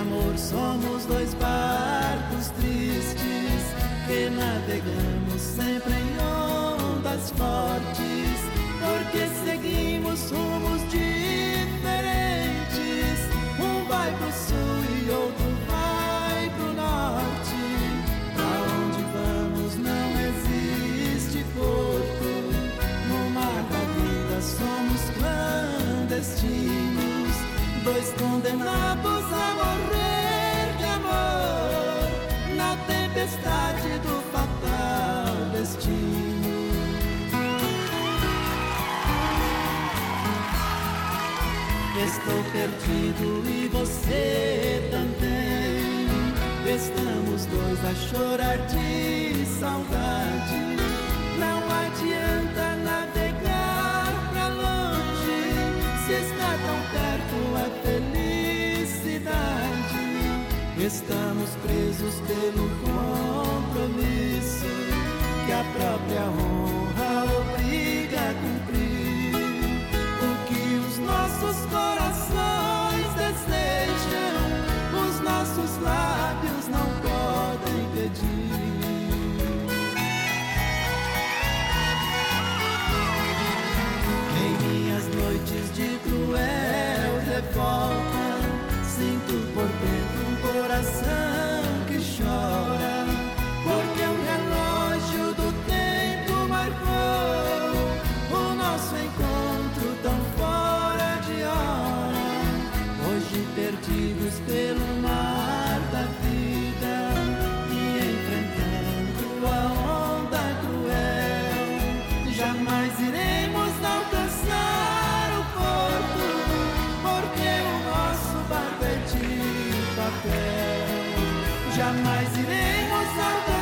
amor somos dois barcos tristes que navegamos sempre em ondas fortes, porque seguimos rumos diferentes. Um vai pro sul e outro vai pro norte. Pra onde vamos não existe porto. No mar da vida somos clandestinos, dois condenados a morrer de amor na tempestade do fatal destino. Estou perdido e você também. Estamos dois a chorar de saudade. Não adianta navegar pra longe, se está tão perto a felicidade. Estamos presos pelo compromisso que a própria honra obriga a cumprir. O que os nossos corações desejam, os nossos lábios não podem pedir. Em minhas noites de cruel revolta, sinto por dentro um coração que chora, porque o relógio do tempo marcou o nosso encontro tão fora de hora. Hoje perdidos pelo mar da vida e enfrentando a onda cruel, jamais iremos alcançar o porto, porque o nosso barco é de papel. Jamais iremos alcançar